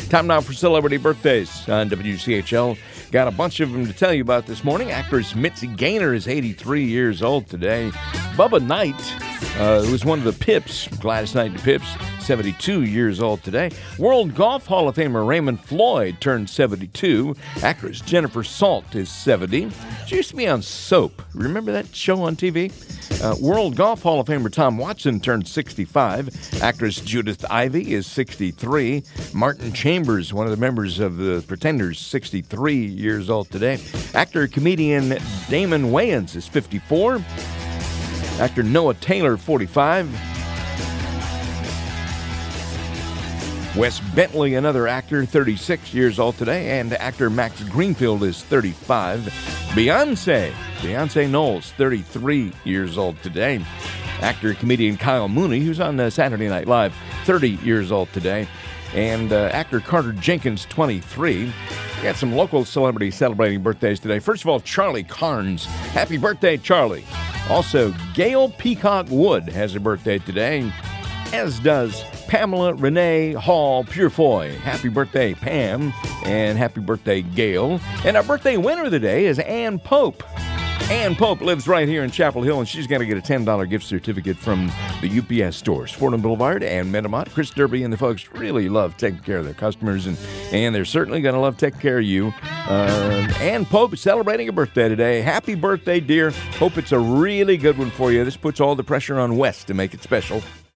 Time now for celebrity birthdays on WCHL. Got a bunch of them to tell you about this morning. Actress Mitzi Gaynor is 83 years old today. Bubba Knight, who was one of the Pips, Gladys Knight and the Pips, 72 years old today. World Golf Hall of Famer Raymond Floyd turned 72. Actress Jennifer Salt is 70. She used to be on Soap. Remember that show on TV? World Golf Hall of Famer Tom Watson turned 65. Actress Judith Ivey is 63. Martin Chambers, one of the members of the Pretenders, 63 years old today. Actor-comedian Damon Wayans is 54. Actor Noah Taylor, 45. Wes Bentley, another actor, 36 years old today. And actor Max Greenfield is 35. Beyonce Knowles, 33 years old today. Actor-comedian Kyle Mooney, who's on Saturday Night Live, 30 years old today. And actor Carter Jenkins, 23. We got some local celebrities celebrating birthdays today. First of all, Charlie Carnes. Happy birthday, Charlie. Also, Gail Peacock Wood has a birthday today, as does Pamela Renee Hall Purefoy. Happy birthday, Pam, and happy birthday, Gail. And our birthday winner of the day is Ann Pope. Ann Pope lives right here in Chapel Hill, and she's going to get a $10 gift certificate from the UPS stores, Fordham Boulevard and Metamont. Chris Derby and the folks really love taking care of their customers, and they're certainly going to love taking care of you. Ann Pope is celebrating a birthday today. Happy birthday, dear. Hope it's a really good one for you. This puts all the pressure on Wes to make it special.